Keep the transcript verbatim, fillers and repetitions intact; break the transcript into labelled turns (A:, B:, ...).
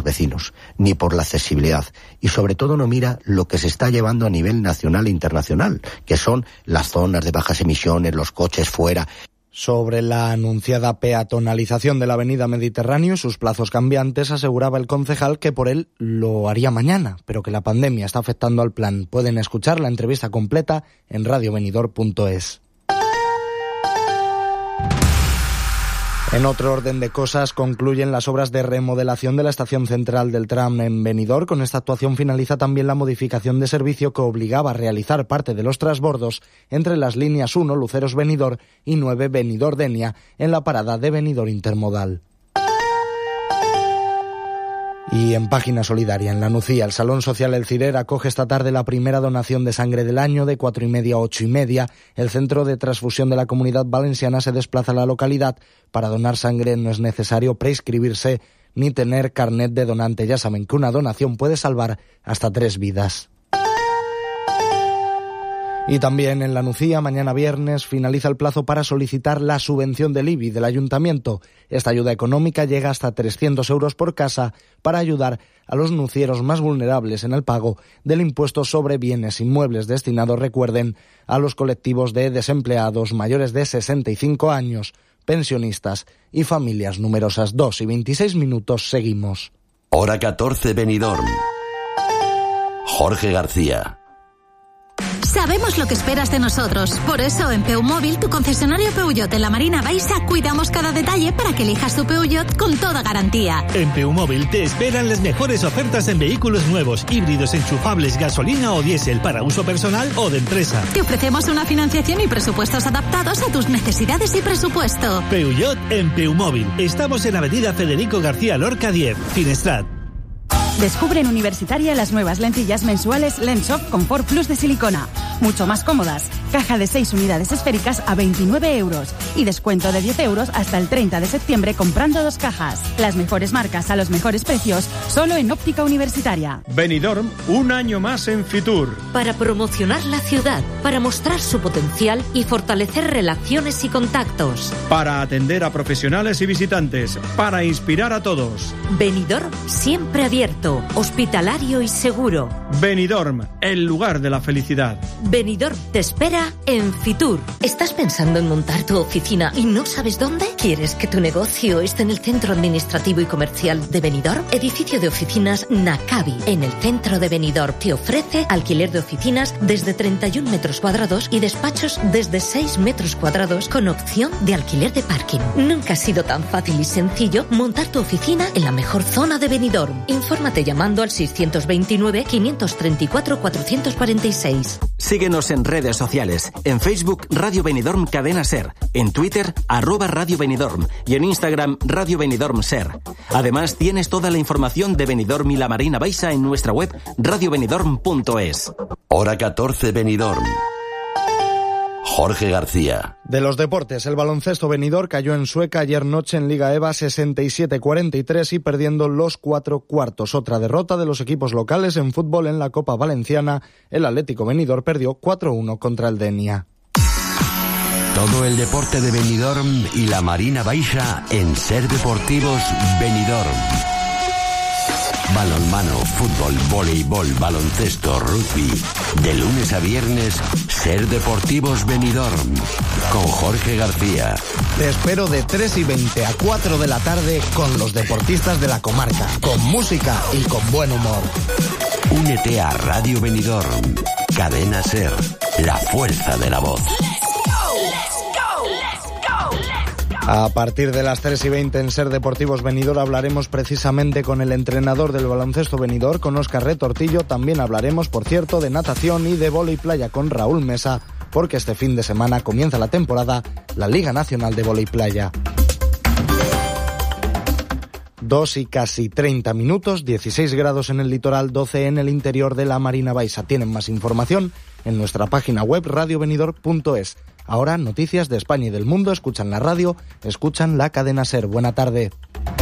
A: vecinos, ni por la accesibilidad, y sobre todo no mira lo que se está llevando a nivel nacional e internacional, que son las zonas de bajas emisiones, los coches fuera.
B: Sobre la anunciada peatonalización de la avenida Mediterráneo y sus plazos cambiantes, aseguraba el concejal que por él lo haría mañana, pero que la pandemia está afectando al plan. Pueden escuchar la entrevista completa en radio benidorm punto es. En otro orden de cosas, concluyen las obras de remodelación de la estación central del tram en Benidorm. Con esta actuación finaliza también la modificación de servicio que obligaba a realizar parte de los transbordos entre las líneas uno Luceros-Benidorm y nueve Benidorm-Denia en la parada de Benidorm Intermodal. Y en página solidaria, en La Nucía, el Salón Social El Cirer acoge esta tarde la primera donación de sangre del año de cuatro y media a ocho y media. El Centro de Transfusión de la Comunidad Valenciana se desplaza a la localidad. Para donar sangre no es necesario prescribirse ni tener carnet de donante. Ya saben que una donación puede salvar hasta tres vidas. Y también en La Nucía, mañana viernes, finaliza el plazo para solicitar la subvención del I B I del Ayuntamiento. Esta ayuda económica llega hasta trescientos euros por casa para ayudar a los nucieros más vulnerables en el pago del impuesto sobre bienes inmuebles destinado, recuerden, a los colectivos de desempleados mayores de sesenta y cinco años, pensionistas y familias numerosas. Dos y veintiséis minutos, seguimos.
C: Hora catorce, Benidorm. Jorge García.
D: Sabemos lo que esperas de nosotros. Por eso, en Peumóvil, tu concesionario Peugeot en la Marina Baixa, cuidamos cada detalle para que elijas tu Peugeot con toda garantía.
E: En Peumóvil te esperan las mejores ofertas en vehículos nuevos, híbridos, enchufables, gasolina o diésel, para uso personal o de empresa.
D: Te ofrecemos una financiación y presupuestos adaptados a tus necesidades y presupuesto.
E: Peugeot en Peumóvil. Estamos en Avenida Federico García Lorca diez, Finestrat.
F: Descubre en Universitaria las nuevas lentillas mensuales Lensoft Comfort Plus de silicona. Mucho más cómodas. Caja de seis unidades esféricas a veintinueve euros. Y descuento de diez euros hasta el treinta de septiembre comprando dos cajas. Las mejores marcas a los mejores precios, solo en Óptica Universitaria.
G: Benidorm, un año más en Fitur.
H: Para promocionar la ciudad, para mostrar su potencial y fortalecer relaciones y contactos.
G: Para atender a profesionales y visitantes. Para inspirar a todos.
H: Benidorm, siempre abierto, hospitalario y seguro.
G: Benidorm, el lugar de la felicidad.
H: Benidorm te espera en Fitur. ¿Estás pensando en montar tu oficina y no sabes dónde? ¿Quieres que tu negocio esté en el centro administrativo y comercial de Benidorm? Edificio de oficinas Nakabi, en el centro de Benidorm. Te ofrece alquiler de oficinas desde treinta y un metros cuadrados y despachos desde seis metros cuadrados con opción de alquiler de parking. Nunca ha sido tan fácil y sencillo montar tu oficina en la mejor zona de Benidorm. Infórmate llamando al seiscientos veintinueve, quinientos treinta y cuatro, cuatrocientos cuarenta y seis.
I: Síguenos en redes sociales. En Facebook, Radio Benidorm Cadena Ser. En Twitter, arroba Radio Benidorm. Y en Instagram, Radio Benidorm Ser. Además, tienes toda la información de Benidorm y la Marina Baixa en nuestra web radio benidorm punto es.
C: Hora catorce, Benidorm. Jorge García.
B: De los deportes, el baloncesto Benidorm cayó en Sueca ayer noche en Liga EVA sesenta y siete cuarenta y tres y perdiendo los cuatro cuartos. Otra derrota de los equipos locales en fútbol en la Copa Valenciana. El Atlético Benidorm perdió cuatro uno contra el Denia.
C: Todo el deporte de Benidorm y la Marina Baixa en Ser Deportivos Benidorm. Balonmano, fútbol, voleibol, baloncesto, rugby. De lunes a viernes, Ser Deportivos Benidorm. Con Jorge García.
B: Te espero de tres y veinte a cuatro de la tarde con los deportistas de la comarca. Con música y con buen humor.
C: Únete a Radio Benidorm. Cadena Ser. La fuerza de la voz.
B: A partir de las tres y veinte en Ser Deportivos Benidorm hablaremos precisamente con el entrenador del baloncesto Benidorm, con Óscar Retortillo. También hablaremos, por cierto, de natación y de vóley playa con Raúl Mesa, porque este fin de semana comienza la temporada, la Liga Nacional de Vóley Playa. Dos y casi treinta minutos, dieciséis grados en el litoral, doce en el interior de la Marina Baixa. Tienen más información en nuestra página web radio benidorm punto es. Ahora, noticias de España y del mundo. Escuchan la radio, escuchan la cadena Ser. Buena tarde.